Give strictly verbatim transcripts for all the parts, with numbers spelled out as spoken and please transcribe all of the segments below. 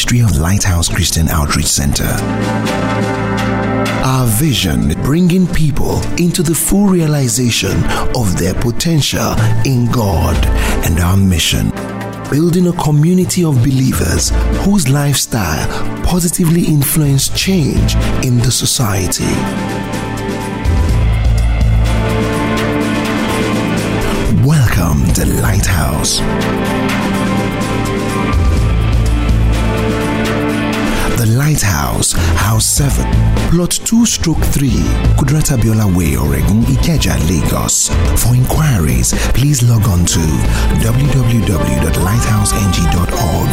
ministry of Lighthouse Christian Outreach Center. Our vision, bringing people into the full realization of their potential in God, and our mission, building a community of believers whose lifestyle positively influence change in the society. Welcome to Lighthouse. The Lighthouse, House seven, Plot two stroke three, Kudrata Biola Way, Oregon, Ikeja, Lagos. For inquiries, please log on to w w w dot lighthouse n g dot org.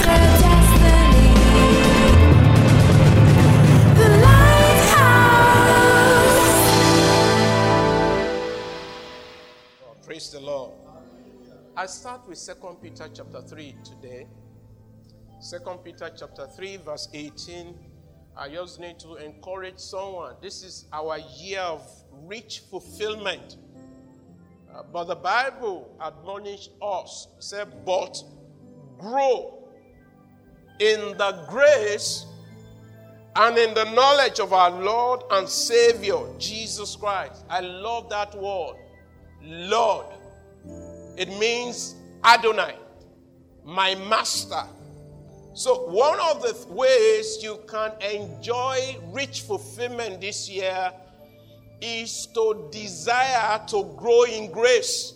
Praise the Lord. I start with Second Peter chapter three today. Second Peter chapter three, verse eighteen. I just need to encourage someone. This is our year of rich fulfillment. Uh, but the Bible admonished us, said, but grow in the grace and in the knowledge of our Lord and Savior, Jesus Christ. I love that word, Lord. It means Adonai, my master. So one of the th- ways you can enjoy rich fulfillment this year is to desire to grow in grace.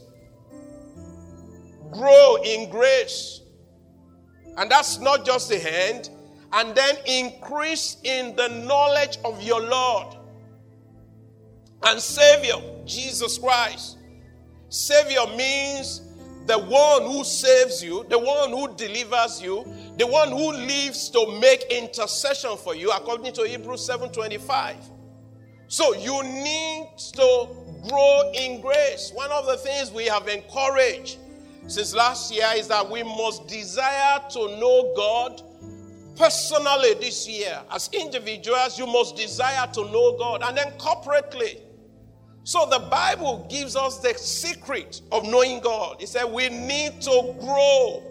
Grow in grace. And that's not just the hand. And then increase in the knowledge of your Lord and Savior, Jesus Christ. Savior means the one who saves you, the one who delivers you, the one who lives to make intercession for you, according to Hebrews seven twenty-five. So you need to grow in grace. One of the things we have encouraged since last year is that we must desire to know God personally this year. As individuals, you must desire to know God, and then corporately. So the Bible gives us the secret of knowing God. It said we need to grow.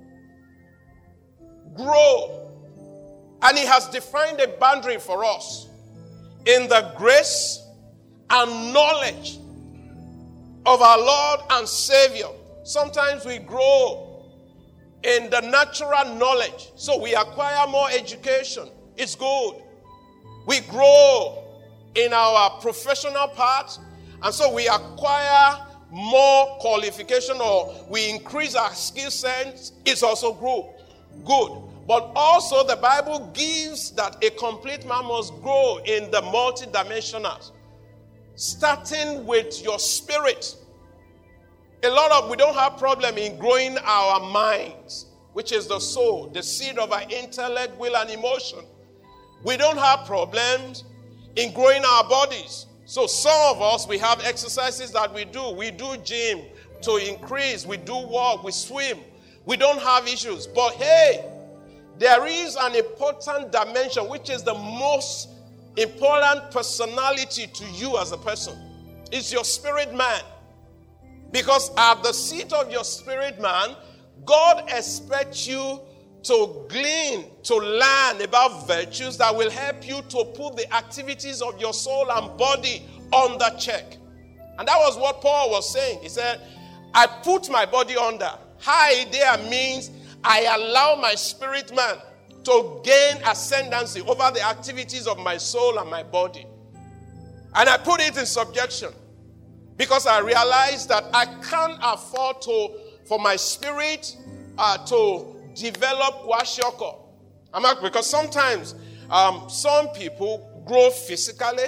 Grow. And He has defined a boundary for us in the grace and knowledge of our Lord and Savior. Sometimes we grow in the natural knowledge. So we acquire more education. It's good. We grow in our professional part, and so we acquire more qualification, or we increase our skill set. It's also good. Good. But also the Bible gives that a complete man must grow in the multidimensionals, starting with your spirit. A lot of, we don't have problem in growing our minds, which is the soul, the seed of our intellect, will, and emotion. We don't have problems in growing our bodies. So some of us, we have exercises that we do. We do gym to increase. We do walk. We swim. We don't have issues. But hey, there is an important dimension, which is the most important personality to you as a person. It's your spirit man. Because at the seat of your spirit man, God expects you to glean, to learn about virtues that will help you to put the activities of your soul and body under check. And that was what Paul was saying. He said, I put my body under. High there means I allow my spirit man to gain ascendancy over the activities of my soul and my body. And I put it in subjection because I realized that I can't afford to, for my spirit uh, to develop kwashiorkor. Because sometimes um, some people grow physically.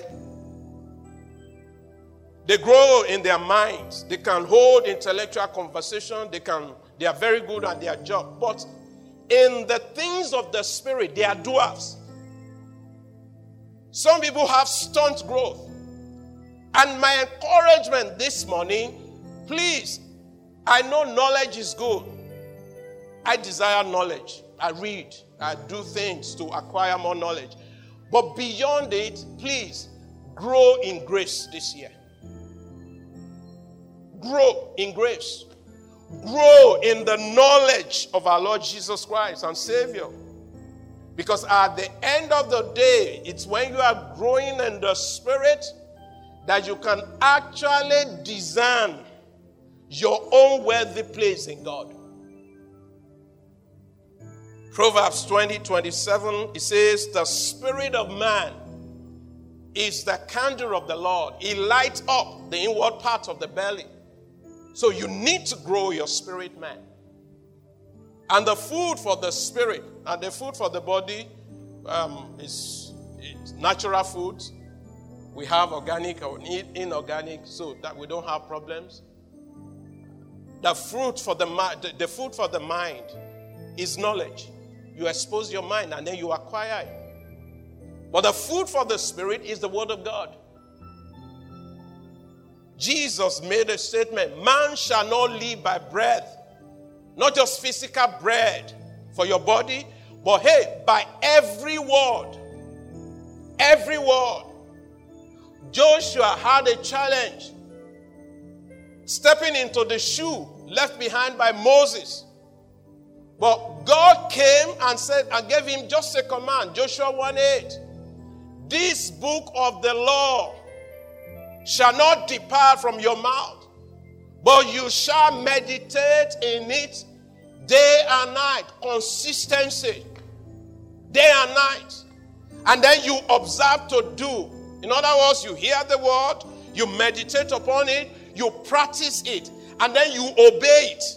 They grow in their minds. They can hold intellectual conversation. They can. They are very good at their job. But in the things of the spirit, they are doers. Some people have stunt growth. And my encouragement this morning, please, I know knowledge is good. I desire knowledge. I read. I do things to acquire more knowledge. But beyond it, please, grow in grace this year. Grow in grace. Grow in the knowledge of our Lord Jesus Christ and Savior. Because at the end of the day, it's when you are growing in the Spirit that you can actually discern your own worthy place in God. Proverbs twenty, twenty-seven, it says, the spirit of man is the candle of the Lord. He lights up the inward part of the belly. So you need to grow your spirit, man. And the food for the spirit and the food for the body um, is, is natural foods. We have organic or inorganic, so that we don't have problems. The fruit for the, the, the food for the mind is knowledge. You expose your mind and then you acquire it. But the food for the spirit is the word of God. Jesus made a statement, man shall not live by bread, not just physical bread for your body, but hey, by every word. Every word. Joshua had a challenge, stepping into the shoe left behind by Moses. But God came and said and gave him just a command, Joshua one eight. This book of the law shall not depart from your mouth, but you shall meditate in it day and night. Consistency. Day and night. And then you observe to do. In other words, you hear the word, you meditate upon it, you practice it, and then you obey it.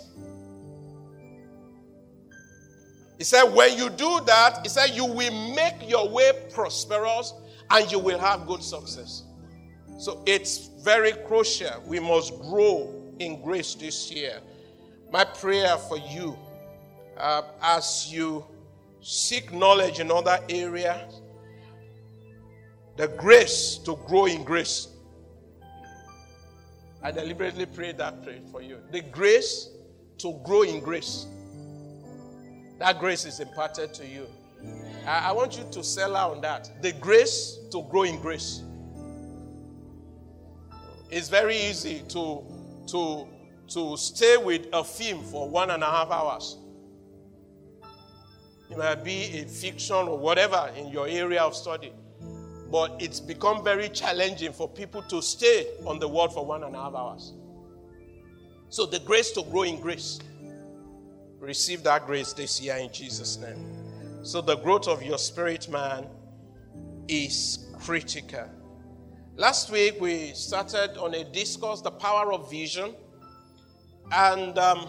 He said, when you do that, he said, you will make your way prosperous and you will have good success. So it's very crucial. We must grow in grace this year. My prayer for you, uh, as you seek knowledge in other areas, the grace to grow in grace. I deliberately prayed that prayer for you. The grace to grow in grace. That grace is imparted to you. I, I want you to sell out on that. The grace to grow in grace. It's very easy to, to, to stay with a film for one and a half hours. It might be a fiction or whatever in your area of study. But it's become very challenging for people to stay on the word for one and a half hours. So the grace to grow in grace. Receive that grace this year in Jesus' name. So the growth of your spirit, man, is critical. Last week we started on a discourse, the power of vision. And um,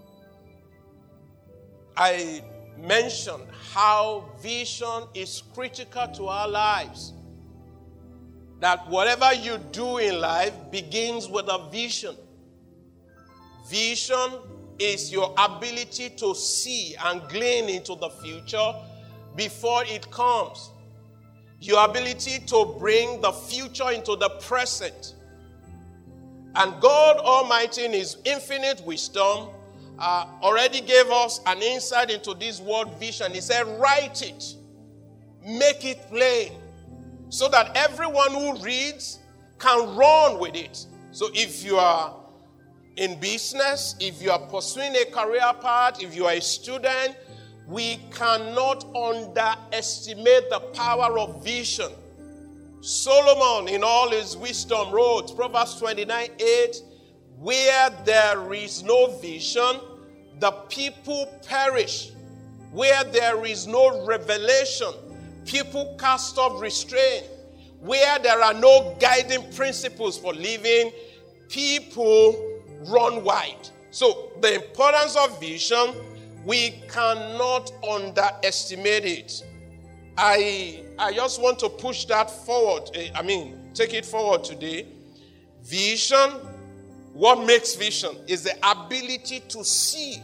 I mentioned how vision is critical to our lives. That whatever you do in life begins with a vision. Vision is your ability to see and glean into the future before it comes. Your ability to bring the future into the present. And God Almighty in His infinite wisdom uh, already gave us an insight into this word vision. He said, write it. Make it plain. So that everyone who reads can run with it. So if you are in business, if you are pursuing a career path, if you are a student, we cannot underestimate the power of vision. Solomon, in all his wisdom, wrote, Proverbs twenty-nine eight, where there is no vision, the people perish. Where there is no revelation, people cast off restraint. Where there are no guiding principles for living, people run wide. So the importance of vision, we cannot underestimate it. I, I just want to push that forward. I mean, take it forward today. Vision, what makes vision is the ability to see.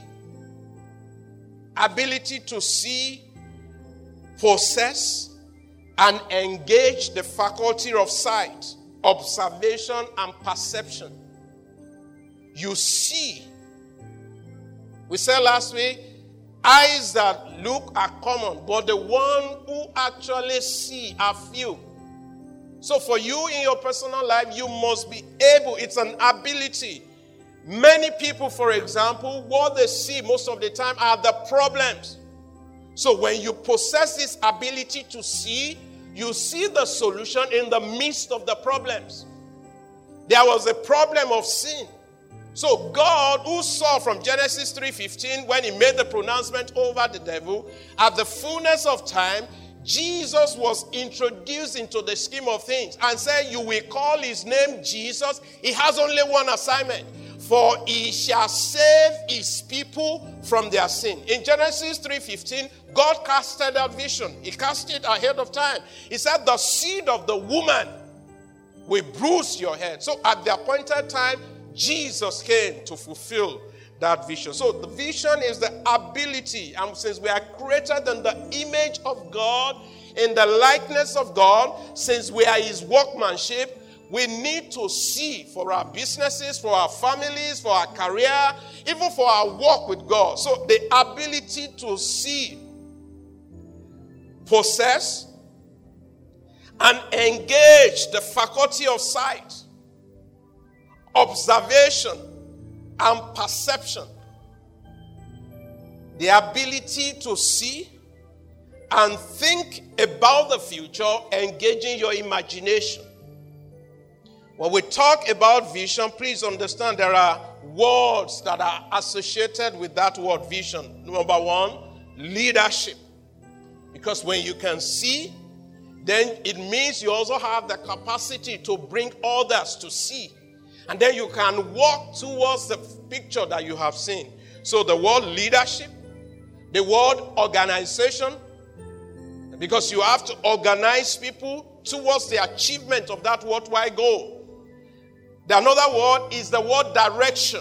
Ability to see, possess, and engage the faculty of sight, observation, and perception. You see. We said last week, eyes that look are common, but the one who actually see are few. So for you in your personal life, you must be able, it's an ability. Many people, for example, what they see most of the time are the problems. So when you possess this ability to see, you see the solution in the midst of the problems. There was a problem of sin. So God, who saw from Genesis three fifteen, when he made the pronouncement over the devil, at the fullness of time, Jesus was introduced into the scheme of things and said, you will call his name Jesus. He has only one assignment. For he shall save his people from their sin. In Genesis three fifteen, God casted that vision. He cast it ahead of time. He said, the seed of the woman will bruise your head. So at the appointed time, Jesus came to fulfill that vision. So the vision is the ability, and since we are created in the image of God, in the likeness of God, since we are his workmanship, we need to see for our businesses, for our families, for our career, even for our walk with God. So the ability to see, possess, and engage the faculty of sight, observation, and perception. The ability to see and think about the future, engaging your imagination. When we talk about vision, please understand there are words that are associated with that word vision. Number one, leadership. Because when you can see, then it means you also have the capacity to bring others to see. And then you can walk towards the picture that you have seen. So the word leadership, the word organization, because you have to organize people towards the achievement of that worthwhile goal. The another word is the word direction.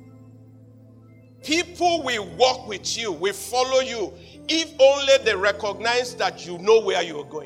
People will walk with you, will follow you, if only they recognize that you know where you are going.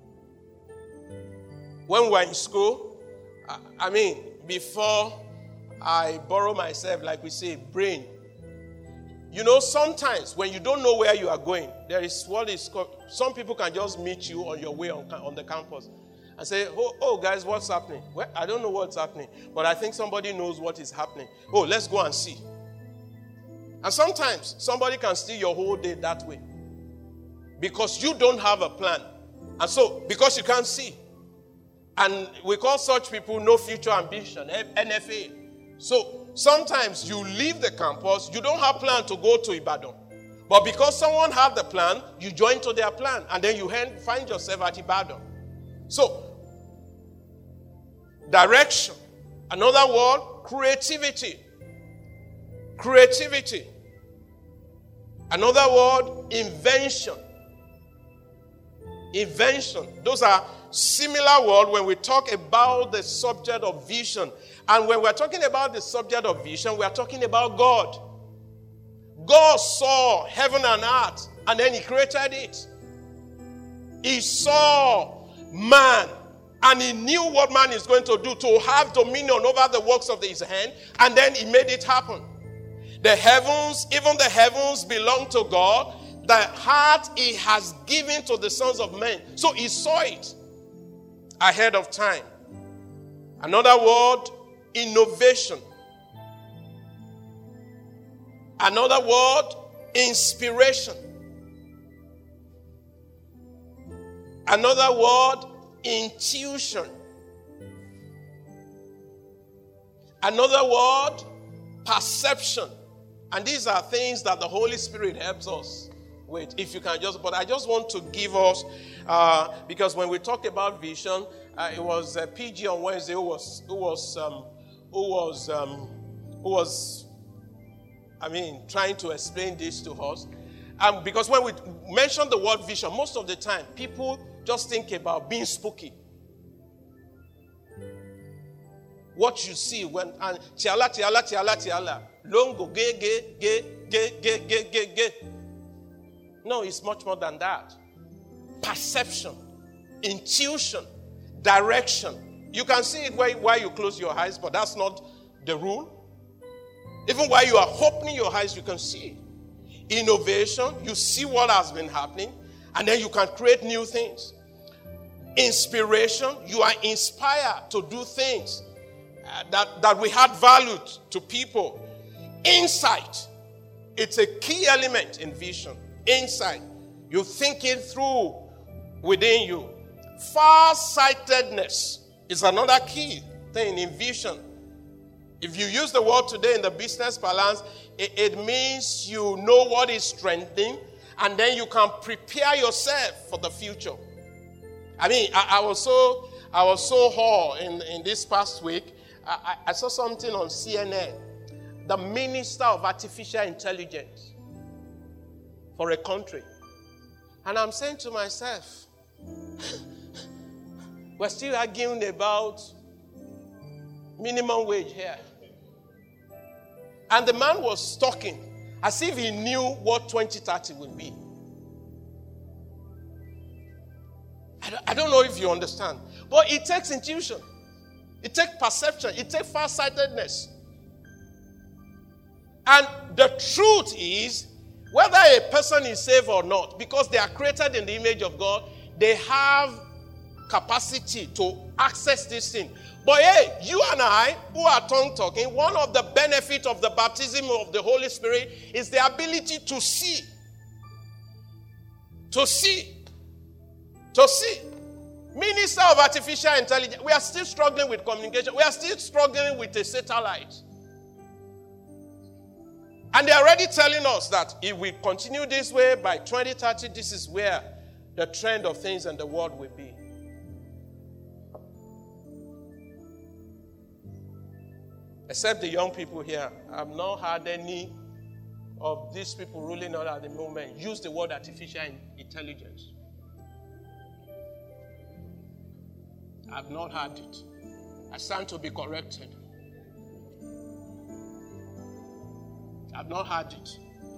When we were in school, I, I mean, before I borrow myself, like we say, brain. You know, sometimes when you don't know where you are going, there is what is called, some people can just meet you on your way on, on the campus and say, oh, oh, guys, what's happening? Well, I don't know what's happening, but I think somebody knows what is happening. Oh, let's go and see. And sometimes somebody can steal your whole day that way because you don't have a plan. And so, because you can't see. And we call such people no future ambition, N F A. So sometimes you leave the campus, you don't have plan to go to Ibadan. But because someone had the plan, you join to their plan. And then you find yourself at Ibadan. So, direction. Another word, creativity. Creativity. Another word, invention. Invention. Those are similar words when we talk about the subject of vision. And when we're talking about the subject of vision, we're talking about God. God saw heaven and earth, and then he created it. He saw man, and he knew what man is going to do to have dominion over the works of his hand, and then he made it happen. The heavens, even the heavens belong to God. The heart he has given to the sons of men. So he saw it ahead of time. Another word, innovation. Another word, inspiration. Another word, intuition. Another word, perception. And these are things that the Holy Spirit helps us with. If you can just, but I just want to give us, uh, because when we talked about vision, uh, it was uh, P G on Wednesday who was, who was, um, who was, um, who was, I mean, trying to explain this to us. Um, because when we mention the word vision, most of the time, people just think about being spooky. What you see when, and tiala, tiala, tiala, tiala, longo, ge, ge, ge, ge, ge, ge, ge, ge. No, it's much more than that. Perception, intuition, direction. You can see it while, while you close your eyes, but that's not the rule. Even while you are opening your eyes, you can see it. Innovation, you see what has been happening, and then you can create new things. Inspiration, you are inspired to do things uh, that, that will add value to people. Insight, it's a key element in vision. Insight. You think it through within you. Far-sightedness is another key thing in vision. If you use the word today in the business balance, it, it means you know what is trending, and then you can prepare yourself for the future. I mean, I, I was so I was so awed in, in this past week. I, I saw something on C N N. The Minister of Artificial Intelligence for a country. And I'm saying to myself, we're still arguing about minimum wage here. And the man was talking as if he knew what twenty thirty would be. I don't, I don't know if you understand. But it takes intuition. It takes perception. It takes farsightedness. And the truth is, whether a person is saved or not, because they are created in the image of God, they have capacity to access this thing. But hey, you and I, who are tongue talking, one of the benefits of the baptism of the Holy Spirit is the ability to see. To see. To see. Minister of Artificial Intelligence, we are still struggling with communication. We are still struggling with a satellite. And they are already telling us that if we continue this way, by twenty thirty, this is where the trend of things in the world will be. Except the young people here. I have not heard any of these people ruling out at the moment use the word artificial intelligence. I have not heard it. I stand to be corrected. I have not heard it.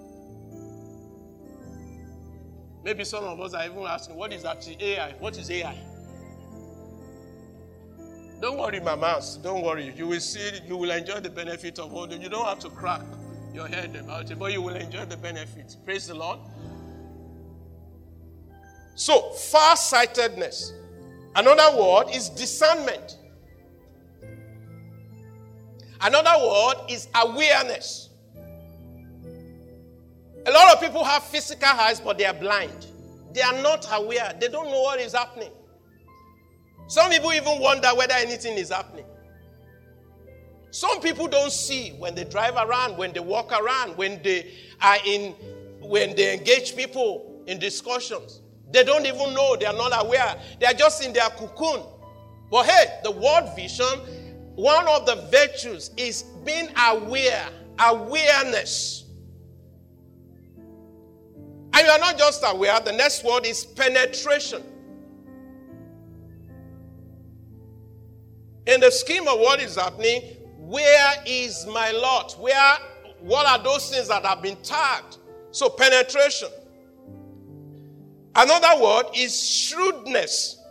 Maybe some of us are even asking, what is that A I? What is A I? Don't worry, mamas. Don't worry. You will see, you will enjoy the benefit of all. You don't have to crack your head about it, but you will enjoy the benefits. Praise the Lord. So, far-sightedness. Another word is discernment. Another word is awareness. A lot of people have physical eyes, but they are blind. They are not aware. They don't know what is happening. Some people even wonder whether anything is happening. Some people don't see when they drive around, when they walk around, when they are in, when they engage people in discussions. They don't even know. They are not aware. They are just in their cocoon. But hey, the word vision, one of the virtues is being aware, awareness. And you are not just aware. The next word is penetration. In the scheme of what is happening, where is my lot? Where, what are those things that have been tagged? So penetration. Another word is shrewdness.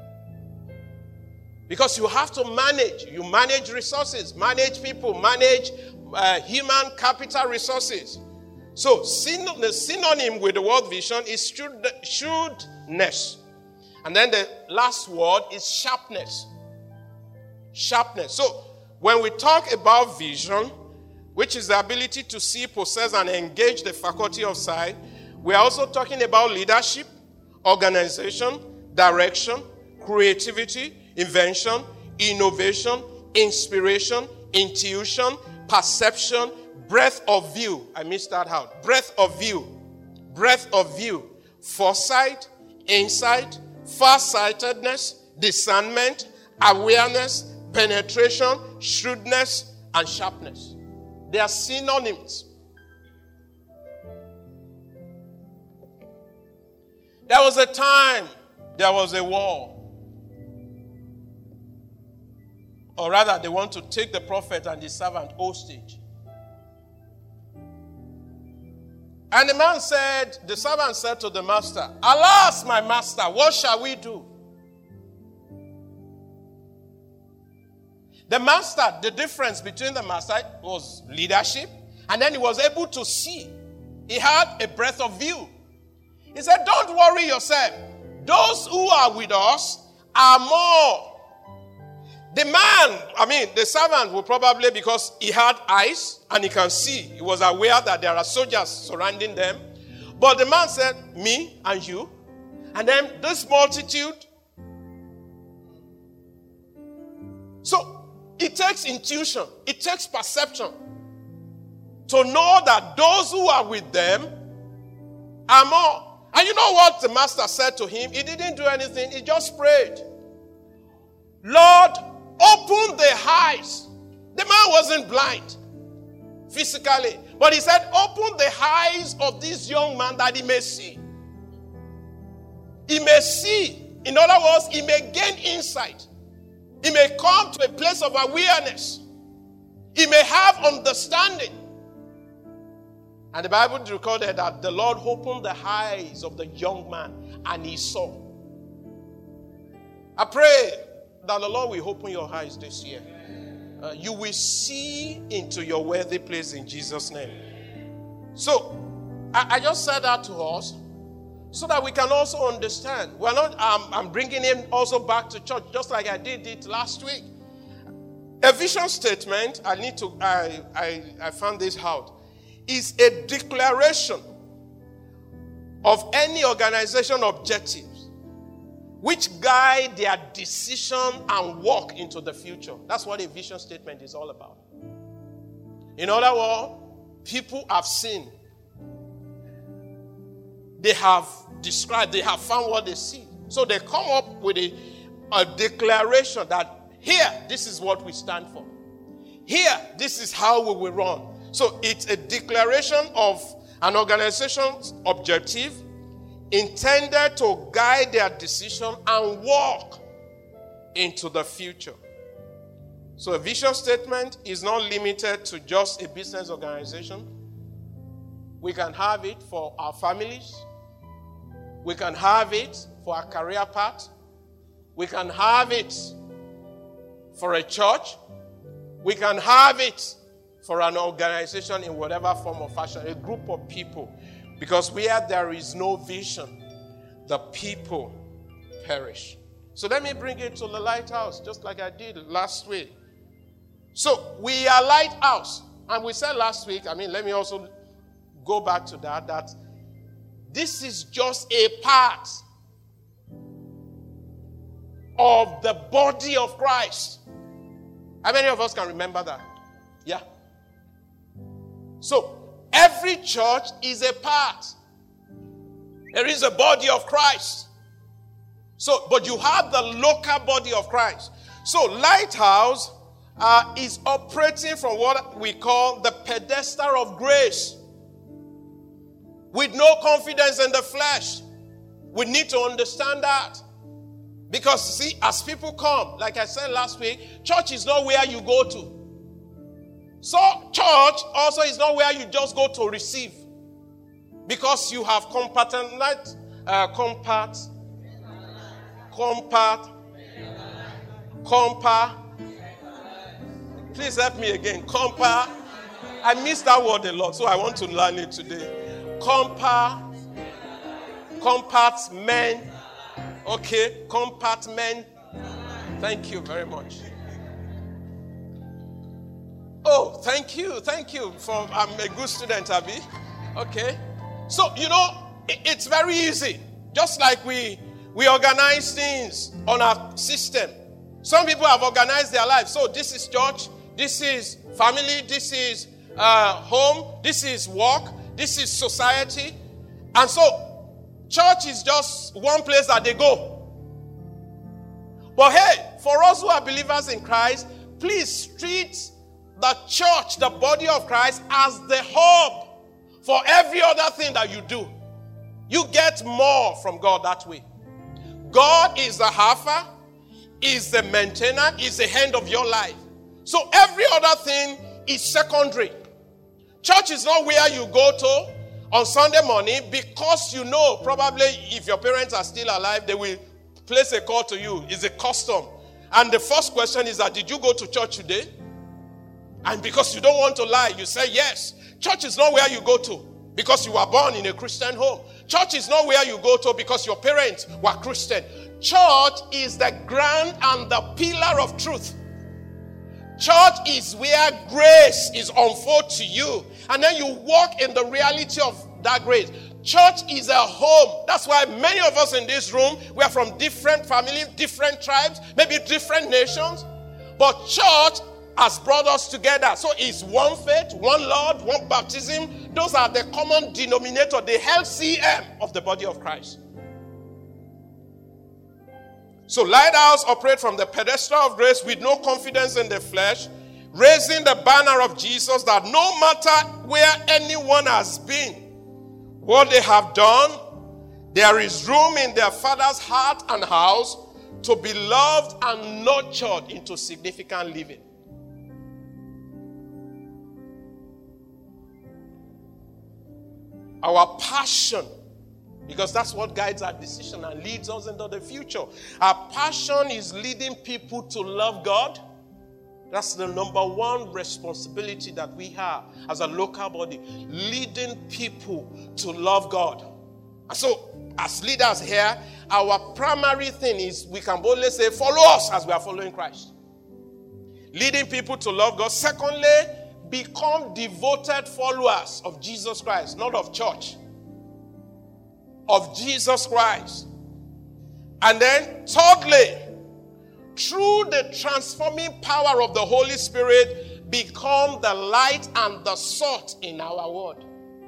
Because you have to manage. You manage resources, manage people, manage uh, human capital resources. So syn- the synonym with the word vision is shrewd- shrewdness. And then the last word is sharpness. Sharpness. So when we talk about vision, which is the ability to see, possess, and engage the faculty of sight, we are also talking about leadership, organization, direction, creativity, invention, innovation, inspiration, intuition, perception, breadth of view. I missed that out. Breadth of view. Breadth of view. Foresight, insight, farsightedness, discernment, awareness, penetration, shrewdness, and sharpness. They are synonyms. There was a time, there was a war. Or rather, they want to take the prophet and his servant hostage. And the man said, the servant said to the master, "Alas, my master, what shall we do?" The master, the difference between the master was leadership, and then he was able to see. He had a breadth of view. He said, "Don't worry yourself. Those who are with us are more." The man, I mean, the servant will probably, because he had eyes and he can see, he was aware that there are soldiers surrounding them. But the man said, me and you. And then this multitude. So it takes intuition. It takes perception to know that those who are with them are more. And you know what the master said to him? He didn't do anything. He just prayed. Lord, open the eyes. The man wasn't blind physically. But he said, open the eyes of this young man that he may see. He may see. In other words, he may gain insight. He may come to a place of awareness. He may have understanding. And the Bible recorded that the Lord opened the eyes of the young man and he saw. I pray that the Lord will open your eyes this year. Uh, you will see into your worthy place in Jesus' name. So, I, I just said that to us so that we can also understand. We're not. Um, I'm bringing him also back to church, just like I did it last week. A vision statement. I need to. I I, I found this out. Is a declaration of any organization objectives which guide their decision and walk into the future. That's what a vision statement is all about. In other words, people have seen, they have described, they have found what they see. So they come up with a, a declaration that here, this is what we stand for. Here, this is how we will run. So it's a declaration of an organization's objective intended to guide their decision and walk into the future. So a vision statement is not limited to just a business organization. We can have it for our families. We can have it for our career path. We can have it for a church. We can have it for an organization in whatever form or fashion, a group of people. Because where there is no vision, the people perish. So let me bring it to the lighthouse, just like I did last week. So we are lighthouse. And we said last week, I mean, let me also go back to that, that this is just a part of the body of Christ. How many of us can remember that? Yeah. So, every church is a part. There is a body of Christ. So, but you have the local body of Christ. So, Lighthouse uh, is operating from what we call the pedestal of grace. With no confidence in the flesh. We need to understand that. Because, see, as people come, like I said last week, church is not where you go to. So, church also is not where you just go to receive. Because you have compartmentalized, uh, compact, compact, compact. Please help me again. Compact. I missed that word a lot, so I want to learn it today. Compact, compartment. Okay, compartment. Thank you very much. Oh, thank you, thank you. For I'm a good student, Abby. Okay. So, you know, it, it's very easy. Just like we we organize things on our system. Some people have organized their lives. So this is church, this is family, this is uh, home, this is work, this is society. And so, church is just one place that they go. But hey, for us who are believers in Christ, please treat the church, the body of Christ, as the hub for every other thing that you do. You get more from God that way. God is the Alpha, is the maintainer, is the hand of your life. So every other thing is secondary. Church is not where you go to on Sunday morning because you know probably if your parents are still alive, they will place a call to you. It's a custom. And the first question is that, did you go to church today? And because you don't want to lie, you say yes. Church is not where you go to because you were born in a Christian home. Church is not where you go to because your parents were Christian. Church is the ground and the pillar of truth. Church is where grace is unfolded to you. And then you walk in the reality of that grace. Church is a home. That's why many of us in this room, we are from different families, different tribes, maybe different nations. But church has brought us together. So it's one faith, one Lord, one baptism. Those are the common denominator, the L C M of the body of Christ. So Lighthouse operate from the pedestal of grace with no confidence in the flesh, raising the banner of Jesus that no matter where anyone has been, what they have done, there is room in their Father's heart and house to be loved and nurtured into significant living. Our passion, because that's what guides our decision and leads us into the future. Our passion is leading people to love God. That's the number one responsibility that we have as a local body, leading people to love God. And so, as leaders here, our primary thing is we can boldly say, follow us as we are following Christ. Leading people to love God. Secondly, become devoted followers of Jesus Christ, not of church. Of Jesus Christ. And then, thirdly, through the transforming power of the Holy Spirit, become the light and the salt in our world.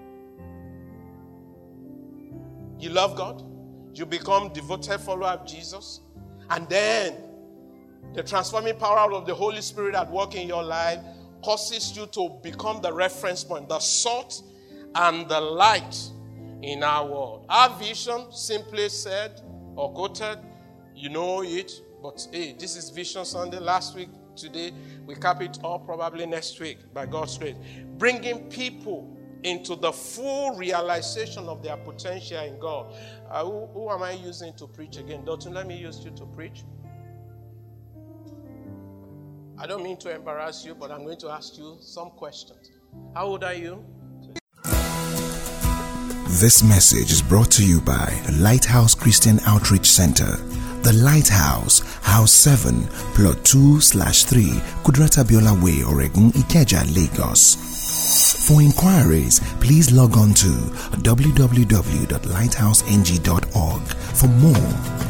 You love God, you become devoted follower of Jesus, and then the transforming power of the Holy Spirit at work in your life causes you to become the reference point, the salt and the light in our world. Our vision, simply said or quoted, you know it, but hey, this is Vision Sunday. Last week, today, we cap it up probably next week by God's grace. Bringing people into the full realization of their potential in God. Uh, who, who am I using to preach again? Dalton, let me use you to preach. I don't mean to embarrass you, but I'm going to ask you some questions. How old are you? This message is brought to you by Lighthouse Christian Outreach Center. The Lighthouse, House seven, Plot two slash three, Kudrata Biola Way, Oregon, Ikeja, Lagos. For inquiries, please log on to w w w dot lighthouse n g dot org for more.